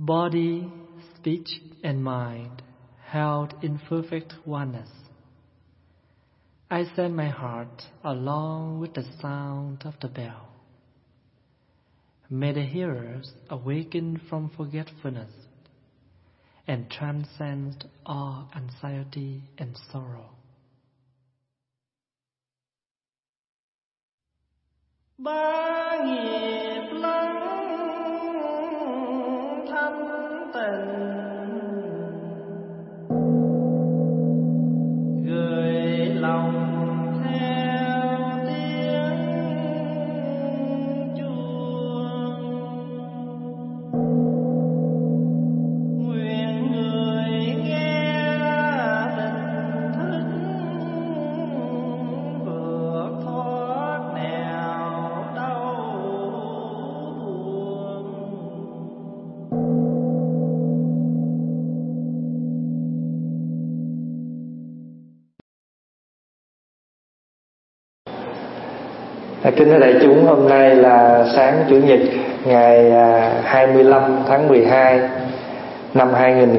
body, speech, and mind held in perfect oneness. I send my heart along with the sound of the bell. May the hearers awaken from forgetfulness and transcend all anxiety and sorrow. Ba nghiệp lắng thanh tịnh, gửi lòng theo tiếng chuông. Nguyện người nghe tỉnh thức vượt thoát nẻo đau buồn. Kính thưa đại chúng, hôm nay là sáng Chủ nhật ngày 25 tháng 12 năm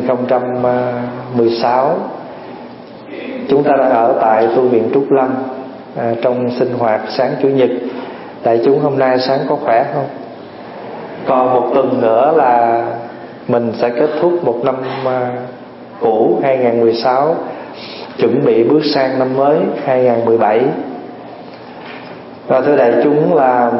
2016. Chúng ta đang ở tại tu viện Trúc Lâm trong sinh hoạt sáng Chủ nhật. Đại chúng hôm nay sáng có khỏe không? Còn một tuần nữa là mình sẽ kết thúc một năm cũ 2016, chuẩn bị bước sang năm mới 2017. Và thưa đại chúng là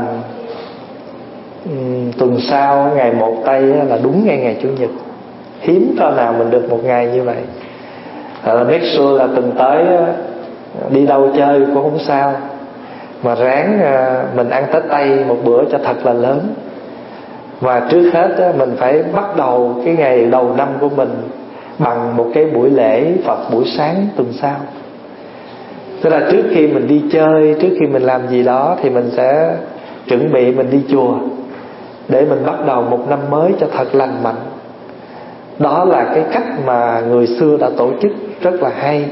tuần sau ngày 1 Tây là đúng ngày Chủ nhật. Hiếm cho nào mình được một ngày như vậy. Make sure là tuần tới đi đâu chơi cũng không sao, mà ráng mình ăn Tết Tây một bữa cho thật là lớn. Và trước hết mình phải bắt đầu cái ngày đầu năm của mình bằng một cái buổi lễ Phật buổi sáng tuần sau. Tức là trước khi mình đi chơi, trước khi mình làm gì đó thì mình sẽ chuẩn bị mình đi chùa để mình bắt đầu một năm mới cho thật lành mạnh. Đó là cái cách mà người xưa đã tổ chức rất là hay.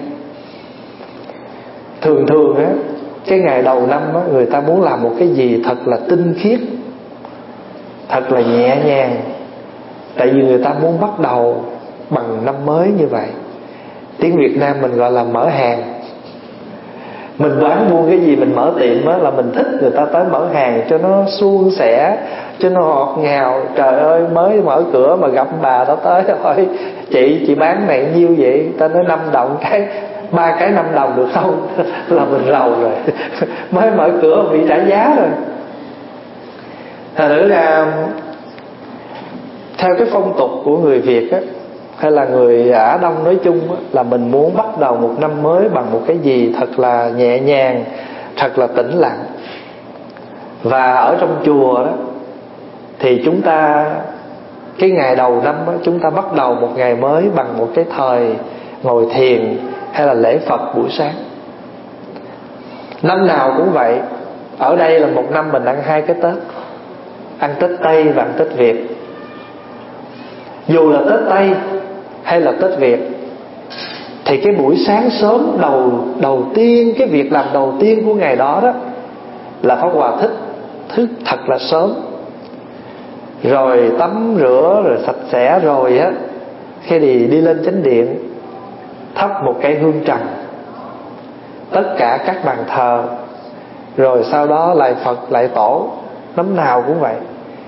Thường thường á, cái ngày đầu năm á, người ta muốn làm một cái gì thật là tinh khiết, thật là nhẹ nhàng. Tại vì người ta muốn bắt đầu bằng năm mới như vậy. Tiếng Việt Nam mình gọi là mở hàng. Mình bán buôn cái gì, mình mở tiệm á, là mình thích người ta tới mở hàng cho nó suôn sẻ, cho nó ngọt ngào. Trời ơi, mới mở cửa mà gặp bà đó tới hỏi chị bán này nhiêu vậy? Ta nói 5 đồng cái, 3 cái 5 đồng được không? Là mình rầu rồi. Mới mở cửa bị trả giá rồi. Thật sự ra theo cái phong tục của người Việt á, hay là người Á Đông nói chung á, là mình muốn bắt đầu một năm mới bằng một cái gì thật là nhẹ nhàng, thật là tĩnh lặng. Và ở trong chùa đó thì chúng ta cái ngày đầu năm đó, chúng ta bắt đầu một ngày mới bằng một cái thời ngồi thiền hay là lễ Phật buổi sáng. Năm nào cũng vậy. Ở đây là một năm mình ăn 2 cái Tết, ăn Tết Tây và ăn Tết Việt. Dù là Tết Tây hay là Tết Việt thì cái buổi sáng sớm đầu tiên, cái việc làm đầu tiên của ngày đó đó là Pháp Hòa thích thức thật là sớm, rồi tắm rửa rồi sạch sẽ rồi á, khi đi lên chánh điện thắp một cây hương trầm tất cả các bàn thờ, rồi sau đó lại Phật lại Tổ. Năm nào cũng vậy.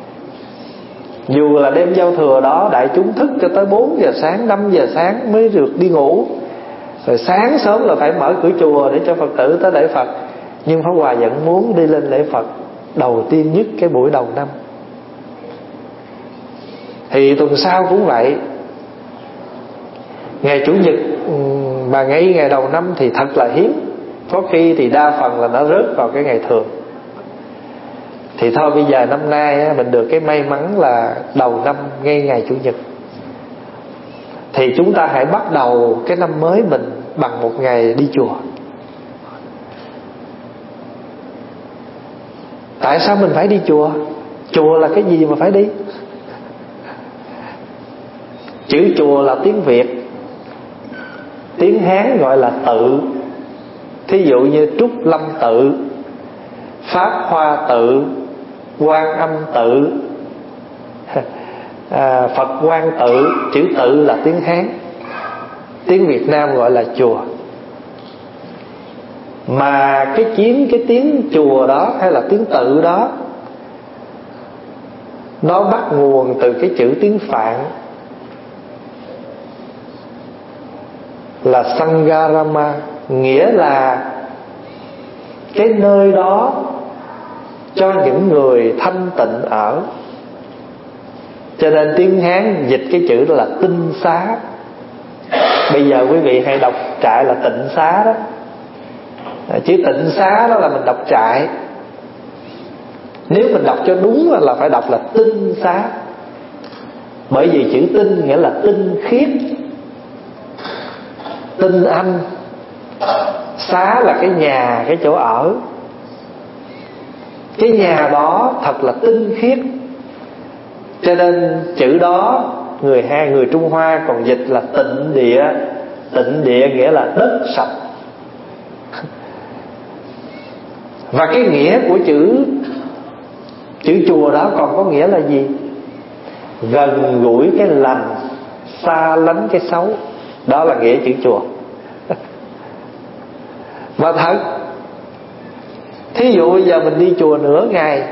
Dù là đêm giao thừa đó đại chúng thức cho tới 4 giờ sáng, 5 giờ sáng mới được đi ngủ. Rồi sáng sớm là phải mở cửa chùa để cho Phật tử tới lễ Phật. Nhưng Pháp Hòa vẫn muốn đi lên lễ Phật đầu tiên nhất cái buổi đầu năm. Thì tuần sau cũng vậy. Ngày Chủ nhật mà ngay ngày đầu năm thì thật là hiếm. Có khi thì đa phần là nó rớt vào cái ngày thường. Thì thôi bây giờ năm nay mình được cái may mắn là đầu năm ngay ngày Chủ nhật. Thì chúng ta hãy bắt đầu cái năm mới mình bằng một ngày đi chùa. Tại sao mình phải đi chùa? Chùa là cái gì mà phải đi? Chữ chùa là tiếng Việt, tiếng Hán gọi là tự. Thí dụ như Trúc Lâm tự, Pháp Hoa tự, Quan Âm tự. Phật Quan Tự. Chữ tự là tiếng Hán, tiếng Việt Nam gọi là chùa. Mà cái tiếng chùa đó hay là tiếng tự đó, nó bắt nguồn từ cái chữ tiếng Phạn là Sangharama, nghĩa là cái nơi đó cho những người thanh tịnh ở. Cho nên tiếng Hán dịch cái chữ đó là tinh xá. Bây giờ quý vị hay đọc trại là tịnh xá đó. Chữ tịnh xá đó là mình đọc trại. Nếu mình đọc cho đúng là phải đọc là tinh xá. Bởi vì chữ tinh nghĩa là tinh khiết, tinh anh. Xá là cái nhà, cái chỗ ở. Cái nhà đó thật là tinh khiết. Cho nên chữ đó người Trung Hoa còn dịch là tịnh địa. Tịnh địa nghĩa là đất sạch. Và cái nghĩa của chữ chùa đó còn có nghĩa là gì? Gần gũi cái lành, xa lánh cái xấu. Đó là nghĩa chữ chùa. Mà thật, thí dụ bây giờ mình đi chùa nửa ngày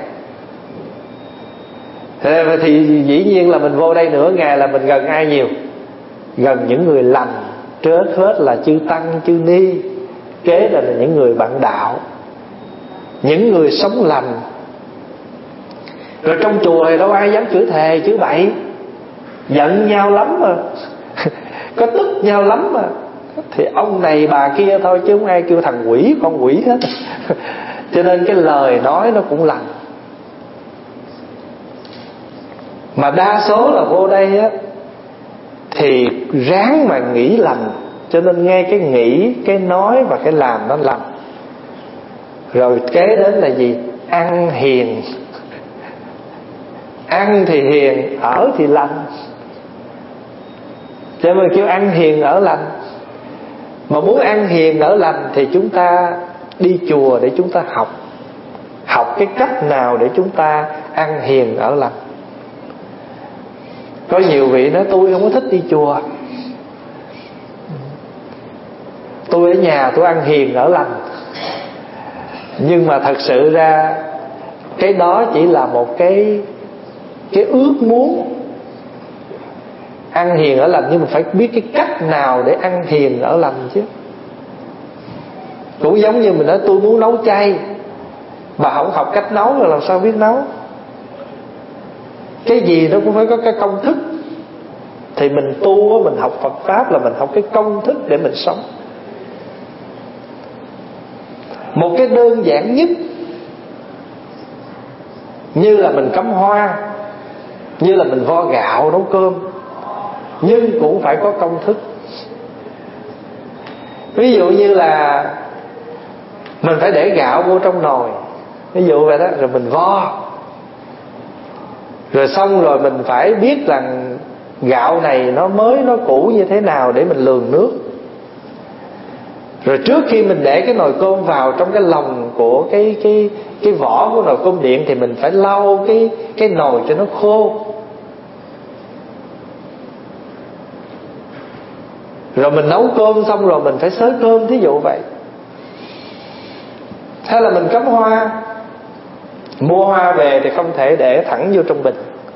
thì dĩ nhiên là mình vô đây nửa ngày là mình gần ai nhiều? Gần những người lành. Trước hết là chư tăng, chư ni. Kế là những người bạn đạo, những người sống lành. Rồi trong chùa thì đâu ai dám chửi thề, chửi bậy. Giận nhau lắm mà có tức nhau lắm mà. Thì ông này bà kia thôi, chứ không ai kêu thằng quỷ, con quỷ hết. Cho nên cái lời nói nó cũng lành. Mà đa số là vô đây á thì ráng mà nghĩ lành. Cho nên nghe cái nghĩ, cái nói và cái làm nó lành. Rồi kế đến là gì? Ăn hiền. Ăn thì hiền, ở thì lành. Cho nên kêu ăn hiền ở lành. Mà muốn ăn hiền ở lành thì chúng ta đi chùa để chúng ta học. Học cái cách nào để chúng ta ăn hiền ở lành. Có nhiều vị nói tôi không có thích đi chùa, tôi ở nhà tôi ăn hiền ở lành. Nhưng mà thật sự ra cái đó chỉ là một cái ước muốn ăn hiền ở lành. Nhưng mà phải biết cái cách nào để ăn hiền ở lành chứ. Cũng giống như mình nói tôi muốn nấu chay, mà không học cách nấu rồi làm sao biết nấu. Cái gì nó cũng phải có cái công thức. Thì mình tu, mình học Phật Pháp là mình học cái công thức để mình sống. Một cái đơn giản nhất như là mình cắm hoa, như là mình vo gạo nấu cơm, nhưng cũng phải có công thức. Ví dụ như là mình phải để gạo vô trong nồi, ví dụ vậy đó, rồi mình vo. Rồi xong rồi mình phải biết rằng gạo này nó mới, nó cũ như thế nào để mình lường nước. Rồi trước khi mình để cái nồi cơm vào trong cái lòng của cái vỏ của nồi cơm điện thì mình phải lau cái nồi cho nó khô. Rồi mình nấu cơm xong rồi mình phải xới cơm, thí dụ vậy. Hay là mình cắm hoa, mua hoa về thì không thể để thẳng vô trong bình,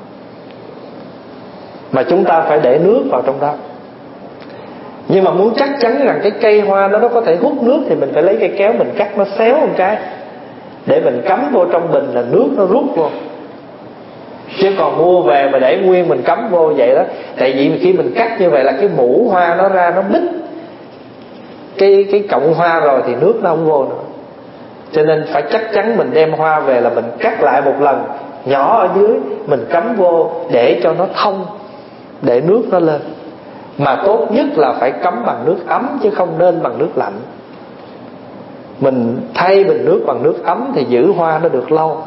mà chúng ta phải để nước vào trong đó. Nhưng mà muốn chắc chắn rằng cái cây hoa nó có thể hút nước thì mình phải lấy cây kéo mình cắt nó xéo một cái để mình cắm vô trong bình là nước nó rút vô. Chứ còn mua về mà để nguyên mình cắm vô vậy đó. Tại vì khi mình cắt như vậy là cái mũ hoa nó ra, nó bít cái cọng hoa rồi thì nước nó không vô nữa. Cho nên phải chắc chắn mình đem hoa về là mình cắt lại một lần nhỏ ở dưới, mình cắm vô để cho nó thông, để nước nó lên. Mà tốt nhất là phải cắm bằng nước ấm chứ không nên bằng nước lạnh. Mình thay bình nước bằng nước ấm thì giữ hoa nó được lâu.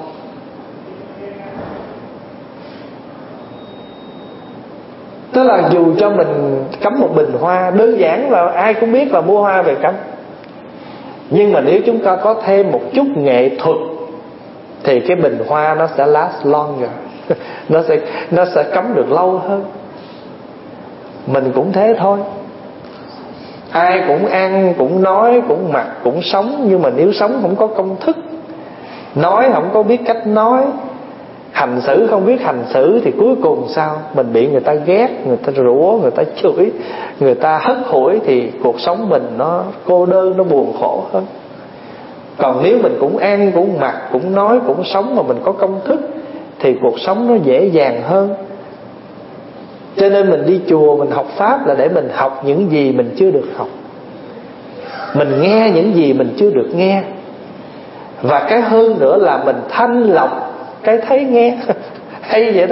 Tức là dù cho mình cắm một bình hoa, đơn giản là ai cũng biết là mua hoa về cắm, nhưng mà nếu chúng ta có thêm một chút nghệ thuật thì cái bình hoa nó sẽ last longer. Nó sẽ cấm được lâu hơn. Mình cũng thế thôi. Ai cũng ăn, cũng nói, cũng mặc, cũng sống. Nhưng mà nếu sống không có công thức, nói không có biết cách nói, hành xử không biết hành xử, thì cuối cùng sao? Mình bị người ta ghét, người ta rủa, người ta chửi, người ta hất hủi, thì cuộc sống mình nó cô đơn, nó buồn khổ hơn. Còn nếu mình cũng ăn, cũng mặc, cũng nói, cũng sống mà mình có công thức, thì cuộc sống nó dễ dàng hơn. Cho nên mình đi chùa, mình học Pháp là để mình học những gì mình chưa được học, mình nghe những gì mình chưa được nghe. Và cái hơn nữa là mình thanh lọc cái thấy nghe. Hay vậy đó.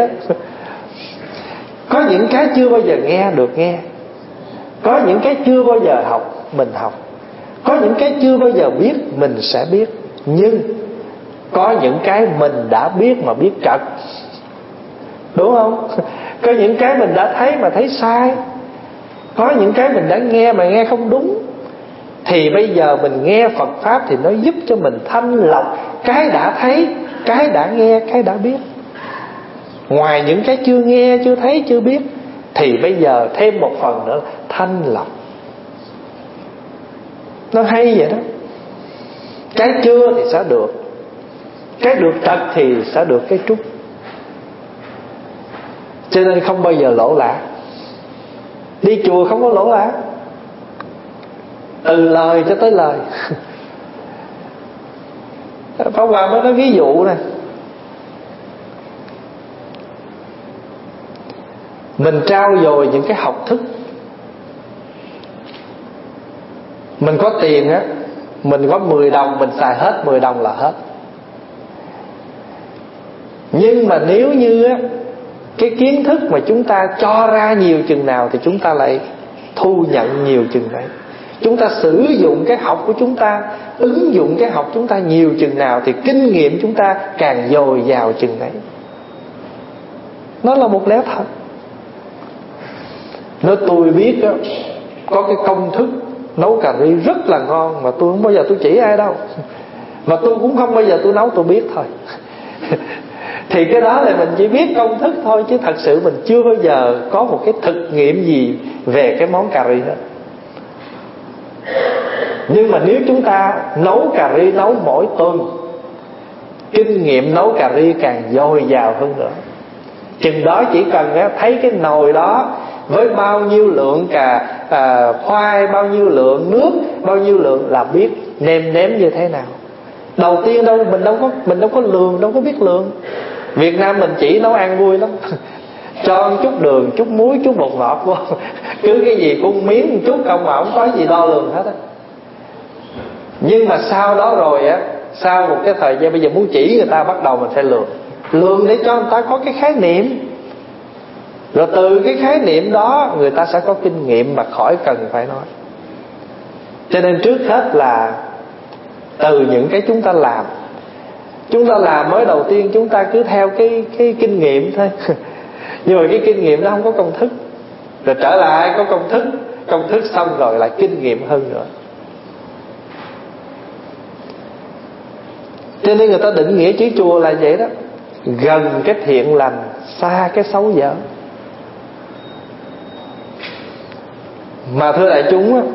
Có những cái chưa bao giờ nghe được nghe, có những cái chưa bao giờ học mình học, có những cái chưa bao giờ biết mình sẽ biết. Nhưng có những cái mình đã biết mà biết trật, đúng không? Có những cái mình đã thấy mà thấy sai, có những cái mình đã nghe mà nghe không đúng. Thì bây giờ mình nghe Phật Pháp thì nó giúp cho mình thanh lọc cái đã thấy, cái đã nghe, cái đã biết. Ngoài những cái chưa nghe, chưa thấy, chưa biết, thì bây giờ thêm một phần nữa thanh lọc. Nó hay vậy đó. Cái chưa thì sẽ được, cái được trật thì sẽ được cái trúc. Cho nên không bao giờ lỗ lã. Đi chùa không có lỗ lã, từ lời cho tới lời. Pháp Hòa mới nói ví dụ nè. Mình trao dồi những cái học thức. Mình có tiền á, mình có 10 đồng, mình xài hết 10 đồng là hết. Nhưng mà nếu như á, cái kiến thức mà chúng ta cho ra nhiều chừng nào thì chúng ta lại thu nhận nhiều chừng đấy. Chúng ta sử dụng cái học của chúng ta, ứng dụng cái học chúng ta nhiều chừng nào thì kinh nghiệm chúng ta càng dồi dào chừng đấy. Nó là một lẽ thật. Nếu tôi biết đó, có cái công thức nấu cà ri rất là ngon mà tôi không bao giờ tôi chỉ ai đâu, mà tôi cũng không bao giờ tôi nấu, tôi biết thôi. Thì cái đó là mình chỉ biết công thức thôi, chứ thật sự mình chưa bao giờ có một cái thực nghiệm gì về cái món cà ri hết. Nhưng mà nếu chúng ta nấu cà ri, nấu mỗi tuần, kinh nghiệm nấu cà ri càng dồi dào hơn nữa. Chừng đó chỉ cần thấy cái nồi đó với bao nhiêu lượng khoai, bao nhiêu lượng nước, bao nhiêu lượng là biết nêm nếm như thế nào. Đầu tiên mình đâu có lường, đâu có biết lường. Việt Nam mình chỉ nấu ăn vui lắm. Cho một chút đường, chút muối, chút bột ngọt vô, cứ cái gì cũng miếng một chút không mà không có gì đo lường hết á. Nhưng mà sau đó rồi á, sau một cái thời gian bây giờ muốn chỉ người ta, bắt đầu mình phải lường để cho người ta có cái khái niệm. Rồi từ cái khái niệm đó người ta sẽ có kinh nghiệm mà khỏi cần phải nói. Cho nên trước hết là từ những cái chúng ta làm. Chúng ta làm mới đầu tiên chúng ta cứ theo cái kinh nghiệm thôi. Nhưng mà cái kinh nghiệm đó không có công thức. Rồi trở lại có công thức xong rồi lại kinh nghiệm hơn nữa. Cho nên người ta định nghĩa chữ chùa là vậy đó. Gần cái thiện lành, xa cái xấu dở. Mà thưa đại chúng á,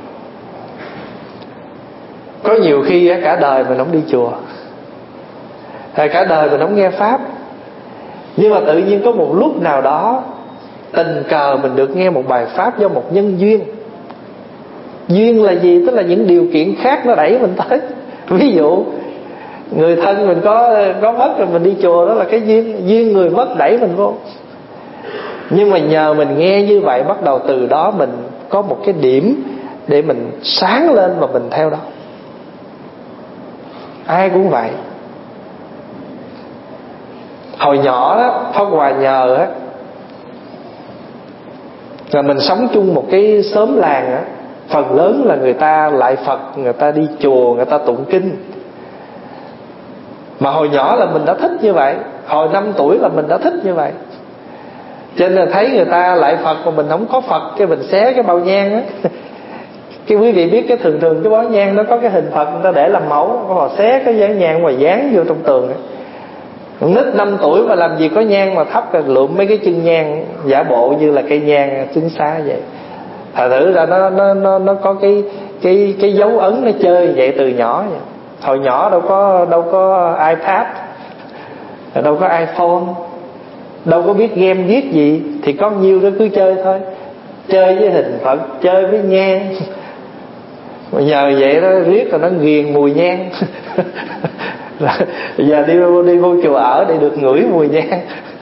có nhiều khi cả đời mình không đi chùa, cả đời mình không nghe Pháp, nhưng mà tự nhiên có một lúc nào đó tình cờ mình được nghe một bài Pháp do một nhân duyên. Duyên là gì? Tức là những điều kiện khác nó đẩy mình tới. Ví dụ người thân mình có mất rồi mình đi chùa, đó là cái duyên người mất đẩy mình vô. Nhưng mà nhờ mình nghe như vậy, bắt đầu từ đó mình có một cái điểm để mình sáng lên và mình theo đó. Ai cũng vậy. Hồi nhỏ đó, Pháp Hòa nhờ á, là mình sống chung một cái xóm làng á, phần lớn là người ta lại Phật, người ta đi chùa, người ta tụng kinh. Mà hồi nhỏ là mình đã thích như vậy, hồi 5 tuổi là mình đã thích như vậy. Cho nên là thấy người ta lại Phật mà mình không có Phật, cái mình xé cái bao nhang á. Cái quý vị biết cái thường cái bao nhang nó có cái hình Phật, người ta để làm mẫu, họ xé cái dán nhang mà dán vô trong tường á. Con nít 5 tuổi mà làm gì có nhang mà thắp, lượm mấy cái chân nhang giả bộ như là cây nhang chứng xá vậy. Thật thử ra nó có cái dấu ấn nó chơi vậy từ nhỏ vậy. Hồi nhỏ đâu có iPad, đâu có iPhone, đâu có biết game viết gì, thì có nhiêu đó cứ chơi thôi. Chơi với hình Phật, chơi với nhang. Mà nhờ vậy đó riết rồi nó ghiền mùi nhang. Giờ đi vô chùa ở để được ngửi mùi nhang.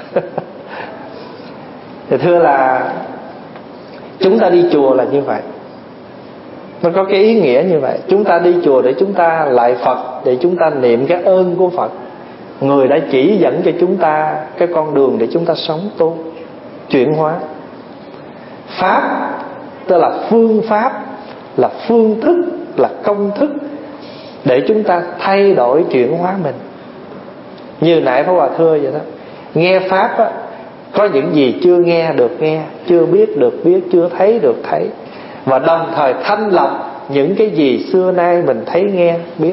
Thì thưa là chúng ta đi chùa là như vậy, nó có cái ý nghĩa như vậy. Chúng ta đi chùa để chúng ta lại Phật, để chúng ta niệm cái ơn của Phật, người đã chỉ dẫn cho chúng ta cái con đường để chúng ta sống tốt, chuyển hóa. Pháp tức là phương pháp, là phương thức, là công thức để chúng ta thay đổi chuyển hóa mình. Như nãy Pháp Hòa thưa vậy đó, nghe Pháp á, có những gì chưa nghe được nghe, chưa biết được biết, chưa thấy được thấy, và đồng thời thanh lọc những cái gì xưa nay mình thấy nghe biết.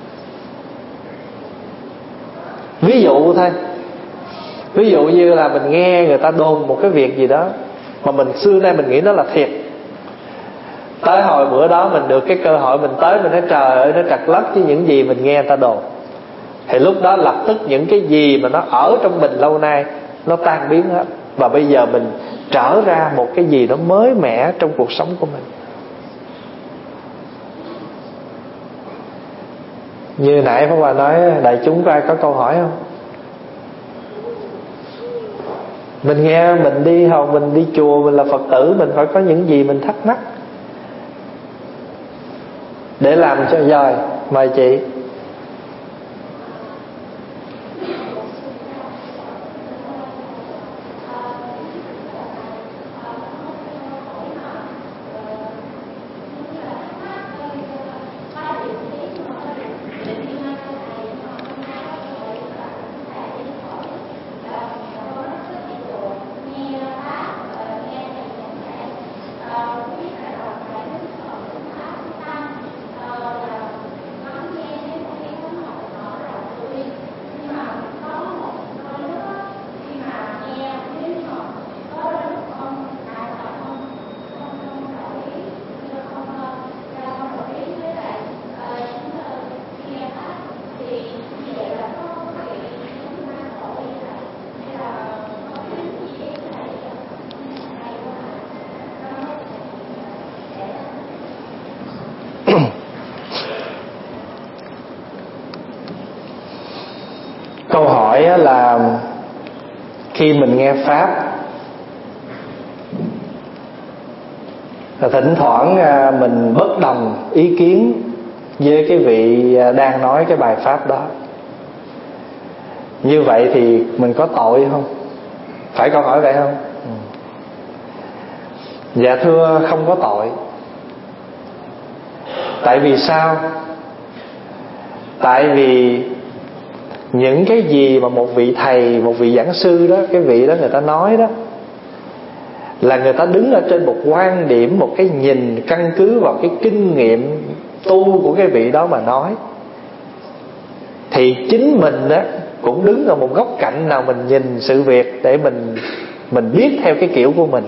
Ví dụ thôi, ví dụ như là mình nghe người ta đồn một cái việc gì đó mà mình xưa nay mình nghĩ nó là thiệt. Tới hồi bữa đó mình được cái cơ hội mình tới, mình nói trời ơi nó trật lất với những gì mình nghe người ta đồn. Thì lúc đó lập tức những cái gì mà nó ở trong mình lâu nay nó tan biến hết, và bây giờ mình trở ra một cái gì đó mới mẻ trong cuộc sống của mình. Như nãy Pháp Hòa nói, đại chúng có ai có câu hỏi không? Mình nghe, mình đi học, mình đi chùa, mình là Phật tử, mình phải có những gì mình thắc mắc để làm cho rồi. Mời chị. Câu hỏi là khi mình nghe Pháp, thỉnh thoảng mình bất đồng ý kiến với cái vị đang nói cái bài Pháp đó, như vậy thì mình có tội không? Phải câu hỏi vậy không? Dạ thưa, không có tội. Tại vì sao? Tại vì những cái gì mà một vị thầy, một vị giảng sư đó, cái vị đó người ta nói đó, là người ta đứng ở trên một quan điểm, một cái nhìn căn cứ vào cái kinh nghiệm tu của cái vị đó mà nói. Thì chính mình đó cũng đứng ở một góc cạnh nào mình nhìn sự việc để mình biết theo cái kiểu của mình.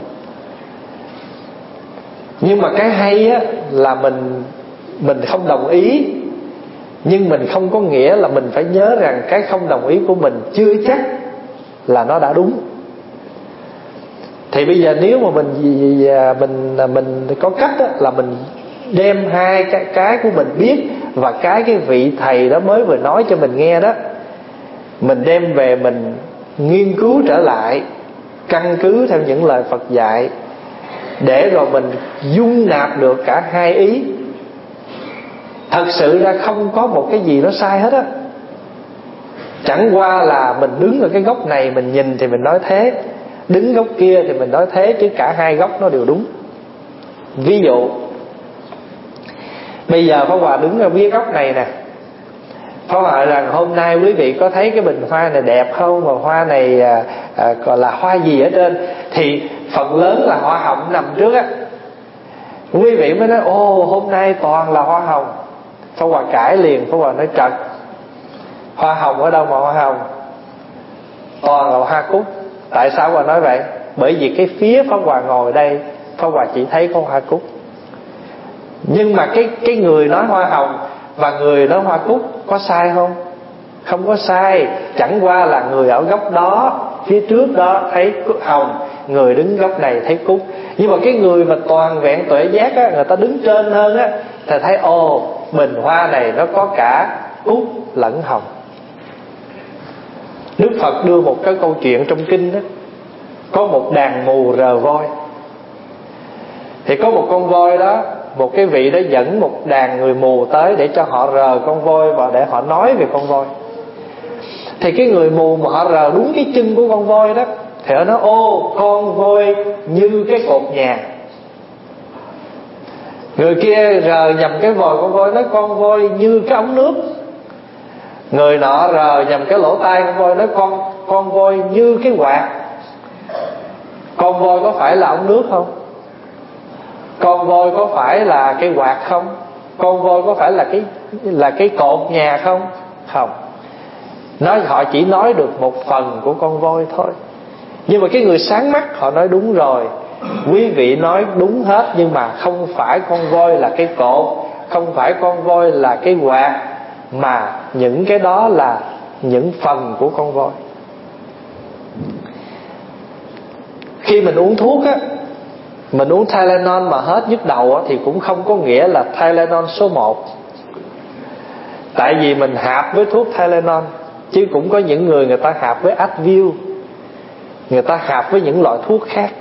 Nhưng mà cái hay á là mình không đồng ý, nhưng mình không có nghĩa là mình phải nhớ rằng cái không đồng ý của mình chưa chắc là nó đã đúng. Thì bây giờ nếu mà mình có cách đó, là mình đem hai cái của mình biết và cái vị thầy đó mới vừa nói cho mình nghe đó, mình đem về mình nghiên cứu trở lại, căn cứ theo những lời Phật dạy, để rồi mình dung nạp được cả hai ý. Thật sự ra không có một cái gì nó sai hết á. Chẳng qua là mình đứng ở cái góc này mình nhìn thì mình nói thế, đứng góc kia thì mình nói thế, chứ cả hai góc nó đều đúng. Ví dụ bây giờ Pháp Hòa đứng ở phía góc này nè, Pháp Hòa rằng hôm nay quý vị có thấy cái bình hoa này đẹp không, mà hoa này gọi là hoa gì ở trên, thì phần lớn là hoa hồng nằm trước á. Quý vị mới nói ô hôm nay toàn là hoa hồng. Pháp Hòa cãi liền, Pháp Hòa nói trật, hoa hồng ở đâu mà hoa hồng? toàn là hoa cúc. Tại sao Hòa nói vậy? Bởi vì cái phía Pháp Hòa ngồi đây, Pháp Hòa chỉ thấy có hoa cúc. Nhưng mà cái người nói hoa hồng và người nói hoa cúc có sai không? Không có sai. Chẳng qua là người ở góc đó, phía trước đó thấy hồng, người đứng góc này thấy cúc. Nhưng mà cái người mà toàn vẹn tuệ giác á, người ta đứng trên hơn á, thì thấy bình hoa này nó có cả cúc lẫn hồng. Đức Phật đưa một cái câu chuyện trong kinh đó. Có một đàn mù rờ voi. Thì có một con voi đó, một cái vị đó dẫn một đàn người mù tới để cho họ rờ con voi và để họ nói về con voi. Thì cái người mù mà họ rờ đúng cái chân của con voi đó, thì họ nói con voi như cái cột nhà. Người kia rờ nhầm cái vòi con voi, nói con voi như cái ống nước. Người nọ rờ nhầm cái lỗ tai con voi, nói con voi như cái quạt. Con voi có phải là ống nước không? Con voi có phải là cái quạt không? Con voi có phải là cái cột nhà không? Không. Họ chỉ nói được một phần của con voi thôi. Nhưng mà cái người sáng mắt họ nói đúng rồi, quý vị nói đúng hết. Nhưng mà không phải con voi là cái cột, không phải con voi là cái quạt, mà những cái đó là những phần của con voi. Khi mình uống thuốc á, mình uống Tylenol mà hết nhức đầu á, thì cũng không có nghĩa là Tylenol số 1. Tại vì mình hạp với thuốc Tylenol. Chứ cũng có những người ta hạp với Advil, người ta hạp với những loại thuốc khác.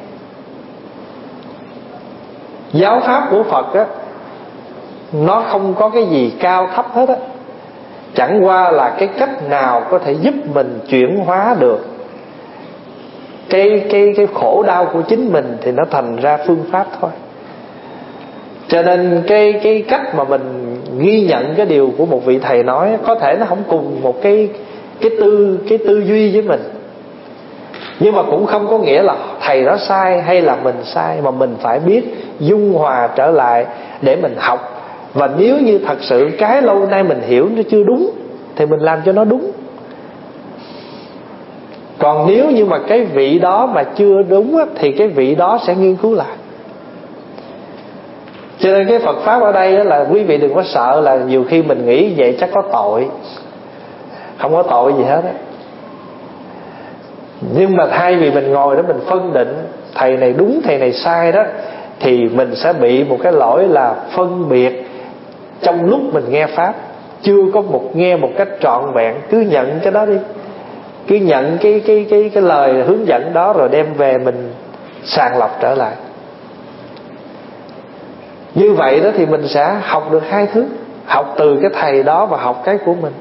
Giáo pháp của Phật á, nó không có cái gì cao thấp hết á. Chẳng qua là cái cách nào có thể giúp mình chuyển hóa được cái khổ đau của chính mình thì nó thành ra phương pháp thôi. Cho nên cái cách mà mình ghi nhận cái điều của một vị thầy nói, có thể nó không cùng một cái tư duy với mình, nhưng mà cũng không có nghĩa là thầy đó sai hay là mình sai, mà mình phải biết dung hòa trở lại để mình học. Và nếu như thật sự cái lâu nay mình hiểu nó chưa đúng thì mình làm cho nó đúng. Còn nếu như mà cái vị đó mà chưa đúng á, thì cái vị đó sẽ nghiên cứu lại. Cho nên cái Phật Pháp ở đây là quý vị đừng có sợ là nhiều khi mình nghĩ vậy chắc có tội. Không có tội gì hết á. Nhưng mà thay vì mình ngồi đó mình phân định thầy này đúng thầy này sai đó, thì mình sẽ bị một cái lỗi là phân biệt trong lúc mình nghe Pháp. Chưa có nghe một cách trọn vẹn. Cứ nhận cái đó đi, cứ nhận cái lời hướng dẫn đó, rồi đem về mình sàng lọc trở lại. Như vậy đó thì mình sẽ học được hai thứ. Học từ cái thầy đó và học cái của mình.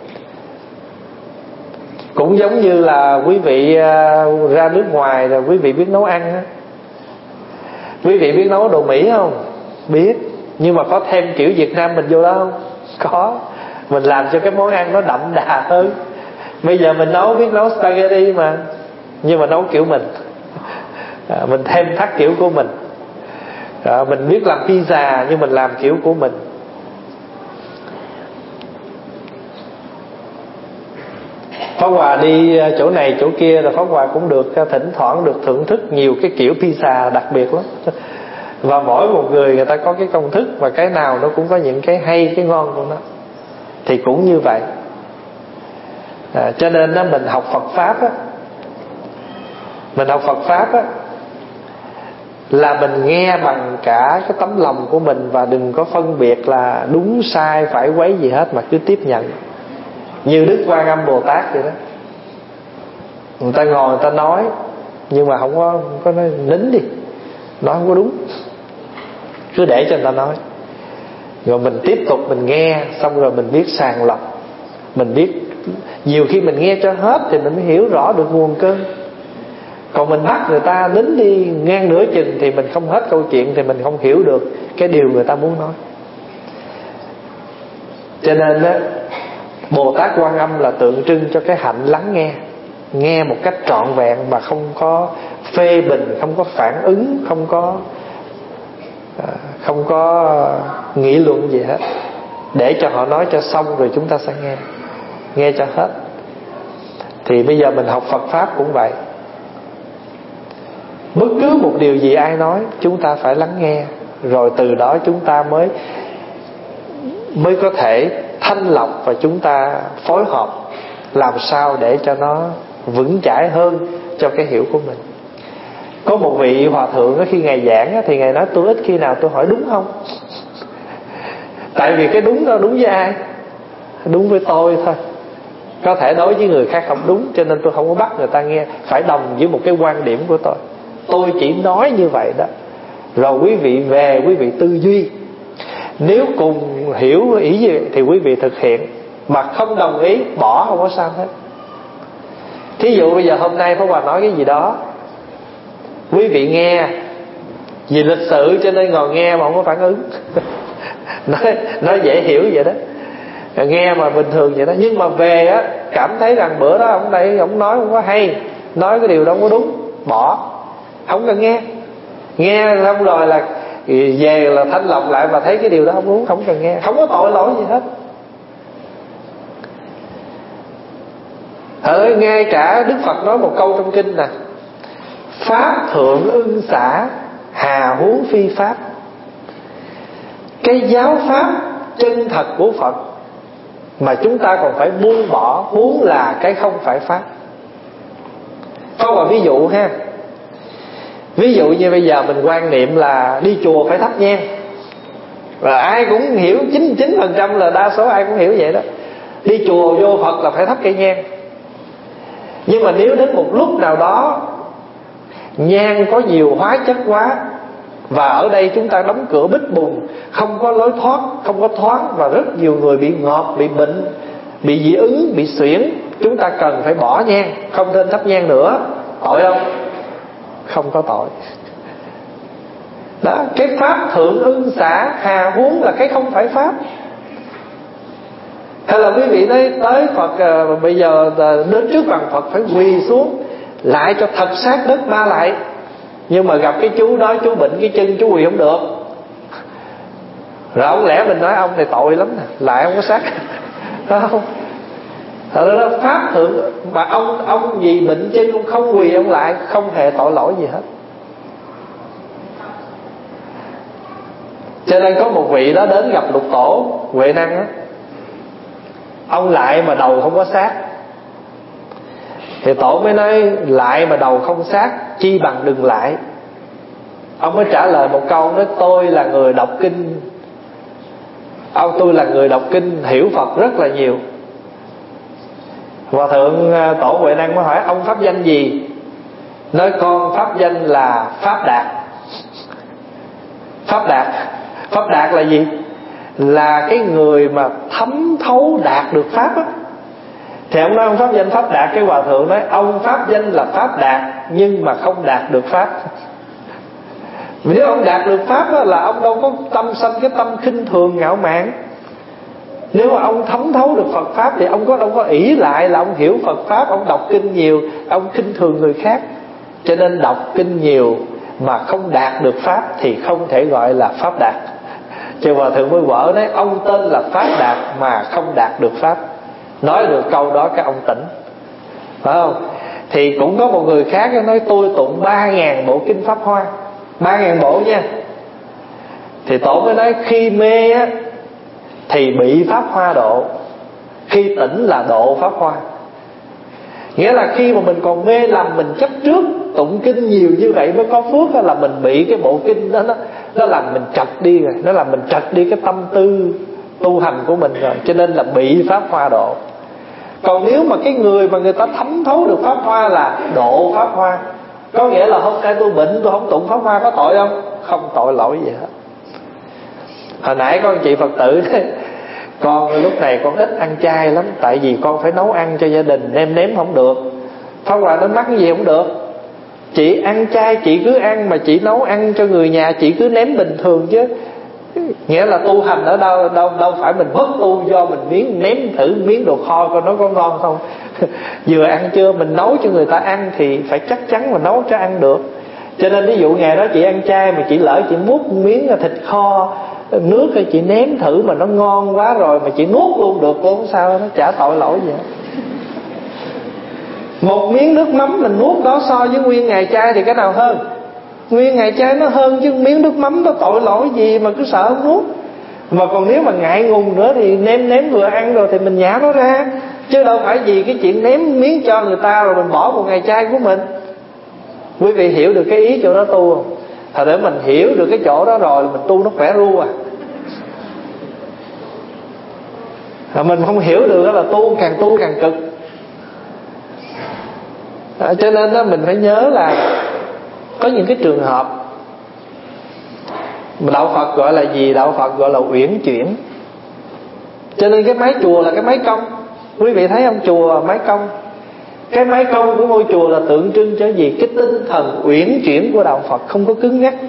Cũng giống như là quý vị ra nước ngoài rồi quý vị biết nấu ăn á. Quý vị biết nấu đồ Mỹ không? Biết. Nhưng mà có thêm kiểu Việt Nam mình vô đó không? Có. Mình làm cho cái món ăn nó đậm đà hơn. Bây giờ mình biết nấu spaghetti mà, nhưng mà nấu kiểu mình. Mình thêm thắt kiểu của mình. Mình biết làm pizza nhưng mình làm kiểu của mình. Pháp Hòa đi chỗ này chỗ kia rồi Pháp Hòa cũng được thỉnh thoảng được thưởng thức nhiều cái kiểu pizza đặc biệt lắm. Và mỗi một người ta có cái công thức, và cái nào nó cũng có những cái hay, cái ngon của nó. Thì cũng như vậy. Cho nên mình học Phật Pháp á, mình học Phật Pháp á, là mình nghe bằng cả cái tấm lòng của mình, và đừng có phân biệt là đúng sai phải quấy gì hết, mà cứ tiếp nhận. Như Đức Quan Âm Bồ Tát vậy đó. Người ta ngồi người ta nói, nhưng mà không có nói nín đi, nói không có đúng, cứ để cho người ta nói. Rồi mình tiếp tục mình nghe, xong rồi mình biết sàng lọc. Mình biết, nhiều khi mình nghe cho hết thì mình mới hiểu rõ được nguồn cơn. Còn mình bắt người ta nín đi ngang nửa chừng thì mình không hết câu chuyện, thì mình không hiểu được cái điều người ta muốn nói. Cho nên đó, Bồ Tát Quan Âm là tượng trưng cho cái hạnh lắng nghe. Nghe một cách trọn vẹn mà không có phê bình, không có phản ứng, không có nghị luận gì hết. Để cho họ nói cho xong rồi chúng ta sẽ nghe cho hết. Thì bây giờ mình học Phật Pháp cũng vậy. Bất cứ một điều gì ai nói chúng ta phải lắng nghe, rồi từ đó chúng ta mới có thể thanh lọc và chúng ta phối hợp làm sao để cho nó vững chãi hơn cho cái hiểu của mình. Có một vị hòa thượng khi Ngài giảng thì Ngài nói tôi ít khi nào tôi hỏi đúng không. Tại vì cái đúng đó đúng với ai? Đúng với tôi thôi. Có thể đối với người khác không đúng, cho nên tôi không có bắt người ta nghe. Phải đồng với một cái quan điểm của tôi. Tôi chỉ nói như vậy đó. Rồi quý vị về quý vị tư duy. Nếu cùng hiểu ý gì thì quý vị thực hiện. Mà không đồng ý bỏ không có sao hết. Thí dụ bây giờ hôm nay Pháp Hòa nói cái gì đó, quý vị nghe vì lịch sự cho nên ngồi nghe mà không có phản ứng. Nói dễ hiểu vậy đó, nghe mà bình thường vậy đó. Nhưng mà về á cảm thấy rằng bữa đó ông đây ông nói không có hay, nói cái điều đó không có đúng, bỏ, không cần nghe. Nghe xong rồi là về là thanh lọc lại và thấy cái điều đó không đúng, không cần nghe, không có tội lỗi gì hết. Ngay cả Đức Phật nói một câu trong kinh nè: pháp thượng ưng xả, hà huống phi pháp. Cái giáo pháp chân thật của Phật mà chúng ta còn phải buông bỏ, huống là cái không phải pháp. Có một ví dụ ha. Ví dụ như bây giờ mình quan niệm là đi chùa phải thắp nhang, và ai cũng hiểu, 99% là đa số ai cũng hiểu vậy đó. Đi chùa vô Phật là phải thắp cây nhang. Nhưng mà nếu đến một lúc nào đó nhang có nhiều hóa chất quá, và ở đây chúng ta đóng cửa bích bùng, không có lối thoát, không có thoáng, và rất nhiều người bị ngọt, bị bệnh, bị dị ứng, bị suyễn, chúng ta cần phải bỏ nhang, không nên thắp nhang nữa. Tội không? Không có tội. Đó, cái pháp thượng ưng xả, hà huống là cái không phải pháp. Hay là quý vị nói tới Phật, bây giờ đến trước bàn Phật phải quỳ xuống lại cho thật sát đất 3 lại. Nhưng mà gặp cái chú đó, chú bệnh cái chân, chú quỳ không được. Rồi ông lẽ mình nói ông này tội lắm nè, lại không có sát. Đó không? Đó, pháp thượng mà ông vì bệnh chân ông không quỳ ông lại, không hề tội lỗi gì hết. Cho nên có một vị đó đến gặp Lục Tổ Huệ Năng á, ông lại mà đầu không có sát. Thì Tổ mới nói lại mà đầu không sát, chi bằng đừng lại. Ông mới trả lời một câu, nói tôi là người đọc kinh, tôi là người đọc kinh hiểu Phật rất là nhiều. Hòa thượng Tổ Huệ Năng mới hỏi ông pháp danh gì? Nói con pháp danh là Pháp Đạt. Pháp Đạt. Pháp Đạt là gì? Là cái người mà thấm thấu đạt được pháp á. Thì ông nói ông pháp danh Pháp Đạt. Cái hòa thượng nói ông pháp danh là Pháp Đạt nhưng mà không đạt được pháp. Nếu ông đạt được pháp á, là ông đâu có tâm sanh cái tâm khinh thường ngạo mạn. Nếu mà ông thấm thấu được Phật pháp thì ông đâu có ỷ lại là ông hiểu Phật pháp, ông đọc kinh nhiều, ông khinh thường người khác. Cho nên đọc kinh nhiều mà không đạt được pháp thì không thể gọi là Pháp Đạt. Cho hòa thượng mới vỡ nói ông tên là Pháp Đạt mà không đạt được pháp. Nói được câu đó các ông tỉnh, phải không? Thì cũng có một người khác nói tôi tụng 3.000 bộ kinh Pháp Hoa, 3.000 bộ nha. Thì Tổ mới nói khi mê á thì bị Pháp Hoa độ, khi tỉnh là độ Pháp Hoa. Nghĩa là khi mà mình còn mê lầm, mình chấp trước tụng kinh nhiều như vậy mới có phước, là mình bị cái bộ kinh đó nó làm mình trật đi rồi, nó làm mình trật đi cái tâm tư tu hành của mình rồi, cho nên là bị Pháp Hoa độ. Còn nếu mà cái người mà người ta thấm thấu được Pháp Hoa là độ Pháp Hoa. Có nghĩa là hôm nay tôi bệnh tôi không tụng Pháp Hoa có tội không? Không tội lỗi gì hết. Hồi nãy có anh chị Phật tử con lúc này con ít ăn chay lắm, tại vì con phải nấu ăn cho gia đình, em nếm không được. Pháp Hòa nó mắc cái gì không được. Chị ăn chay chị cứ ăn, mà chị nấu ăn cho người nhà chị cứ nếm bình thường chứ. Nghĩa là tu hành ở đâu phải mình bất tu do mình nếm thử miếng đồ kho coi nó có ngon không. Vừa ăn chưa, mình nấu cho người ta ăn thì phải chắc chắn mà nấu cho ăn được. Cho nên ví dụ ngày đó chị ăn chay mà chị lỡ chị múc miếng thịt kho nước hay chị nếm thử mà nó ngon quá rồi mà chị nuốt luôn được cũng không sao, nó chả tội lỗi gì hết. Một miếng nước mắm mình nuốt đó so với nguyên ngày chay thì cái nào hơn? Nguyên ngày chay nó hơn chứ miếng nước mắm nó tội lỗi gì mà cứ sợ không nuốt. Mà còn nếu mà ngại ngùng nữa thì nếm vừa ăn rồi thì mình nhả nó ra, chứ đâu phải vì cái chuyện ném miếng cho người ta rồi mình bỏ một ngày chay của mình. Quý vị hiểu được cái ý chỗ đó tu không? Thật để mình hiểu được cái chỗ đó rồi mình tu nó khỏe ru à. Mình không hiểu được đó là tu càng cực. Cho nên đó mình phải nhớ là có những cái trường hợp đạo Phật gọi là gì? Đạo Phật gọi là uyển chuyển. Cho nên cái mái chùa là cái mái cong. Quý vị thấy không? Chùa mái cong. Cái mái cong của ngôi chùa là tượng trưng cho gì? Cái tinh thần uyển chuyển của đạo Phật, không có cứng nhắc.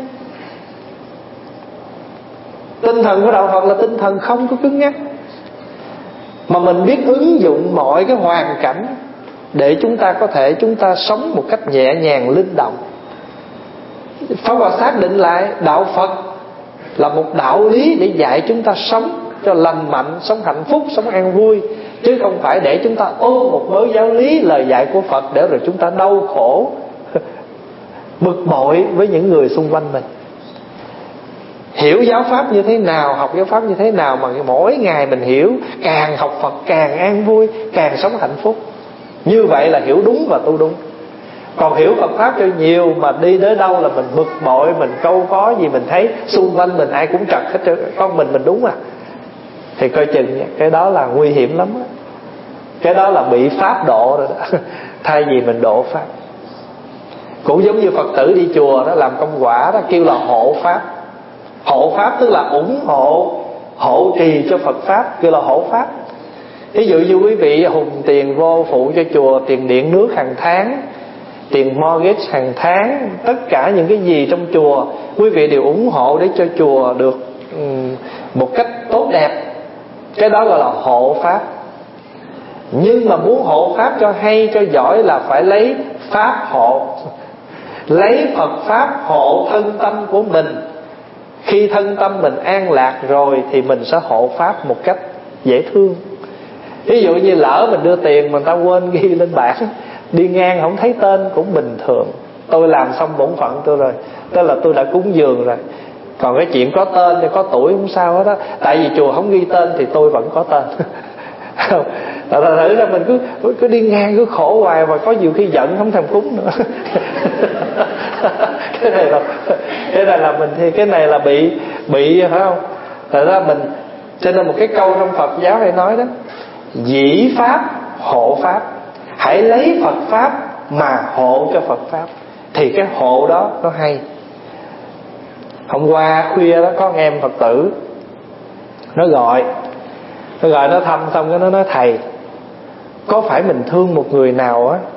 Tinh thần của đạo Phật là tinh thần không có cứng nhắc, mà mình biết ứng dụng mọi cái hoàn cảnh để chúng ta sống một cách nhẹ nhàng linh động. Pháp Hòa xác định lại đạo Phật là một đạo lý để dạy chúng ta sống cho lành mạnh, sống hạnh phúc, sống an vui, chứ không phải để chúng ta ôm một mớ giáo lý lời dạy của Phật để rồi chúng ta đau khổ bực bội với những người xung quanh mình. Hiểu giáo pháp như thế nào, học giáo pháp như thế nào mà mỗi ngày mình hiểu, càng học Phật càng an vui, càng sống hạnh phúc. Như vậy là hiểu đúng và tu đúng. Còn hiểu Phật pháp cho nhiều mà đi tới đâu là mình bực bội, mình câu có gì mình thấy xung quanh mình ai cũng trật hết, con mình đúng à, thì coi chừng cái đó là nguy hiểm lắm đó. Cái đó là bị pháp độ rồi đó. Thay vì mình độ pháp. Cũng giống như Phật tử đi chùa đó, làm công quả đó, kêu là hộ pháp. Hộ pháp tức là ủng hộ, hộ trì cho Phật pháp, kêu là hộ pháp. Ví dụ như quý vị hùng tiền vô phụ cho chùa, tiền điện nước hàng tháng, tiền mortgage hàng tháng, tất cả những cái gì trong chùa quý vị đều ủng hộ để cho chùa được một cách tốt đẹp. Cái đó gọi là hộ pháp. Nhưng mà muốn hộ pháp cho hay cho giỏi là phải lấy pháp hộ, lấy Phật pháp hộ thân tâm của mình. Khi thân tâm mình an lạc rồi thì mình sẽ hộ pháp một cách dễ thương. Ví dụ như lỡ mình đưa tiền mà người ta quên ghi lên bảng, đi ngang không thấy tên cũng bình thường. Tôi làm xong bổn phận tôi rồi, tức là tôi đã cúng dường rồi. Còn cái chuyện có tên hay có tuổi không sao hết á. Tại vì chùa không ghi tên thì tôi vẫn có tên. Thật thử ra mình cứ đi ngang cứ khổ hoài, và có nhiều khi giận không thèm cúng nữa. Cái này là mình thì cái này là bị phải không? Thật ra mình, cho nên một cái câu trong Phật giáo hay nói đó, dĩ pháp hộ pháp. Hãy lấy Phật pháp mà hộ cho Phật pháp, thì cái hộ đó nó hay. Hôm qua khuya đó có em Phật tử nó gọi nó thăm, xong cái nó nói: thầy, có phải mình thương một người nào á,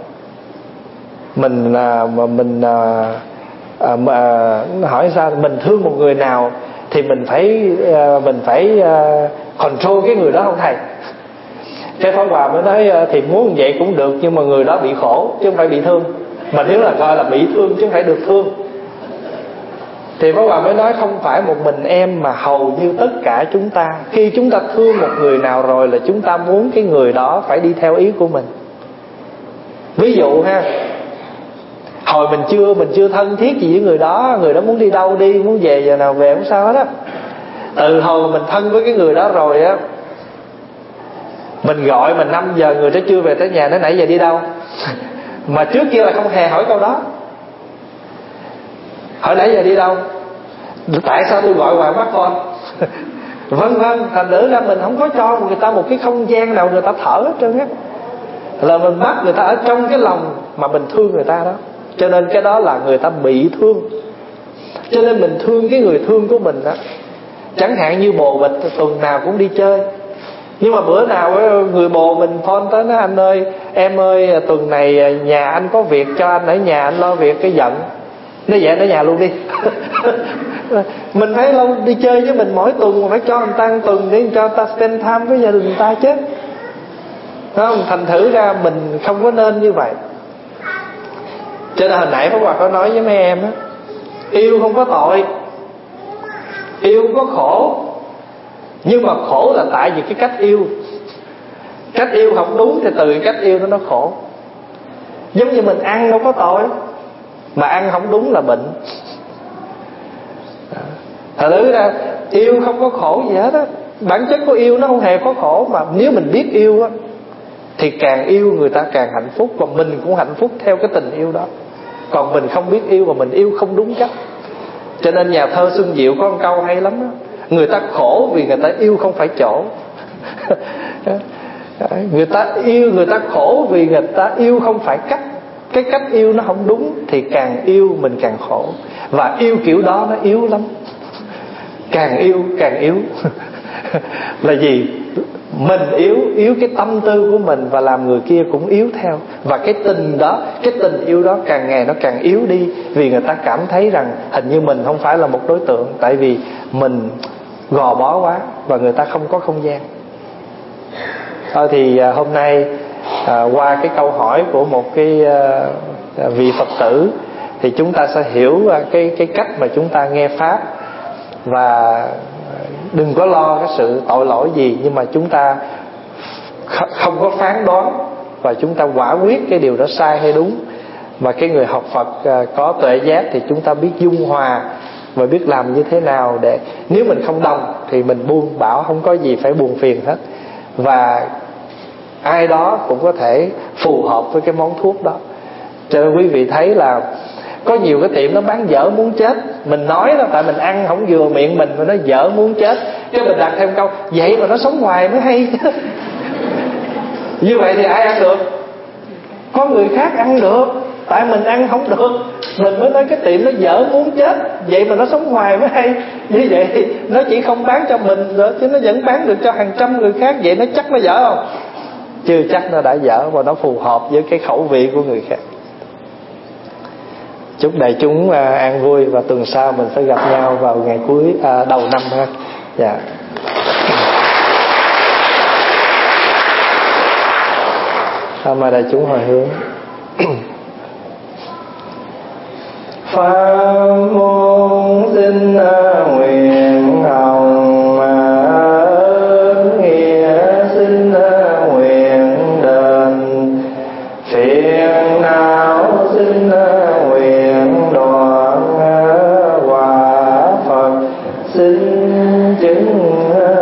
nó hỏi sao, mình thương một người nào thì mình phải control cái người đó không thầy? Cái Pháp Hòa mới nói thì muốn vậy cũng được, nhưng mà người đó bị khổ chứ không phải bị thương. Mà nếu là gọi là bị thương chứ không phải được thương. Thì Pháp Hòa mới nói không phải một mình em mà hầu như tất cả chúng ta, khi chúng ta thương một người nào rồi là chúng ta muốn cái người đó phải đi theo ý của mình. Ví dụ ha, hồi mình chưa thân thiết gì với người đó muốn đi đâu đi, muốn về giờ nào về không sao hết á. Từ hồi mình thân với cái người đó rồi á, mình gọi mà 5 giờ người đó chưa về tới nhà, nó nãy giờ đi đâu? Mà trước kia là không hề hỏi câu đó. Hỏi nãy giờ đi đâu? Tại sao tôi gọi hoài bắt con? Vân vân. Thành thử ra mình không có cho người ta một cái không gian nào người ta thở hết trơn á, là mình bắt người ta ở trong cái lòng mà mình thương người ta đó. Cho nên cái đó là người ta bị thương. Cho nên mình thương cái người thương của mình đó. Chẳng hạn như bồ bịch tuần nào cũng đi chơi, nhưng mà bữa nào người bồ mình phone tới nó: anh ơi, em ơi, tuần này nhà anh có việc, cho anh ở nhà anh lo việc. Cái giận, nó vậy ở nhà luôn đi. Mình phải lâu đi chơi với mình mỗi tuần, mà phải cho người ta một tuần để cho người ta spend time với gia đình người ta chứ, không? Thành thử ra mình không có nên như vậy. Cho nên hồi nãy Pháp Hòa có nói với mấy em á, yêu không có tội, yêu không có khổ, nhưng mà khổ là tại vì cái cách yêu không đúng, thì từ cách yêu đó nó khổ. Giống như mình ăn đâu có tội, mà ăn không đúng là bệnh. Thật sự ra yêu không có khổ gì hết á. Bản chất của yêu nó không hề có khổ. Mà nếu mình biết yêu á, thì càng yêu người ta càng hạnh phúc, và mình cũng hạnh phúc theo cái tình yêu đó. Còn mình không biết yêu và mình yêu không đúng cách. Cho nên nhà thơ Xuân Diệu có một câu hay lắm đó: người ta khổ vì người ta yêu không phải chỗ. Người ta yêu, người ta khổ vì người ta yêu không phải cách. Cái cách yêu nó không đúng, thì càng yêu mình càng khổ. Và yêu kiểu đó nó yếu lắm. Càng yêu càng yếu. Là gì? Mình yếu cái tâm tư của mình, và làm người kia cũng yếu theo. Và cái tình đó, cái tình yêu đó càng ngày nó càng yếu đi. Vì người ta cảm thấy rằng hình như mình không phải là một đối tượng, tại vì mình gò bó quá, và người ta không có không gian. Thì hôm nay qua cái câu hỏi của một cái vị Phật tử, thì chúng ta sẽ hiểu cái cách mà chúng ta nghe Pháp. Và đừng có lo cái sự tội lỗi gì, nhưng mà chúng ta không có phán đoán, và chúng ta quả quyết cái điều đó sai hay đúng. Và cái người học Phật có tuệ giác thì chúng ta biết dung hòa, và biết làm như thế nào để nếu mình không đồng thì mình buông, bảo không có gì phải buồn phiền hết. Và ai đó cũng có thể phù hợp với cái món thuốc đó. Cho nên quý vị thấy là có nhiều cái tiệm nó bán dở muốn chết. Mình nói là tại mình ăn không vừa miệng mình, mà nó dở muốn chết. Cái mình đặt thêm câu vậy mà nó sống hoài mới hay. Như vậy thì ai ăn được? Có người khác ăn được, tại mình ăn không được, mình mới nói cái tiệm nó dở muốn chết, vậy mà nó sống hoài mới hay. Như vậy thì nó chỉ không bán cho mình nữa, chứ nó vẫn bán được cho hàng trăm người khác. Vậy nó chắc nó dở không? Chưa chắc nó đã dở, và nó phù hợp với cái khẩu vị của người khác. Chúc đại chúng an vui, và tuần sau mình sẽ gặp nhau vào ngày cuối đầu năm ha. Dạ. Mời đại chúng hồi hướng. Pháp môn xin nguyện hồng ơn nghĩa xin nguyện đền phiền não xin nguyện đoạn quả Phật xin chứng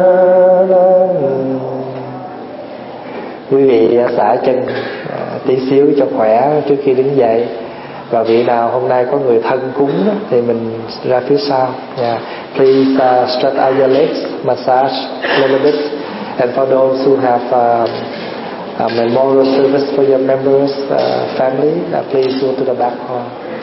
lên. Quý vị xả chân tí xíu cho khỏe trước khi đứng dậy. Và vị nào hôm nay có người thân cúng đó, thì mình ra phía sau. Please stretch out your legs, massage a little bit. And for those who have a memorial service for your members, family, please go to the back hall.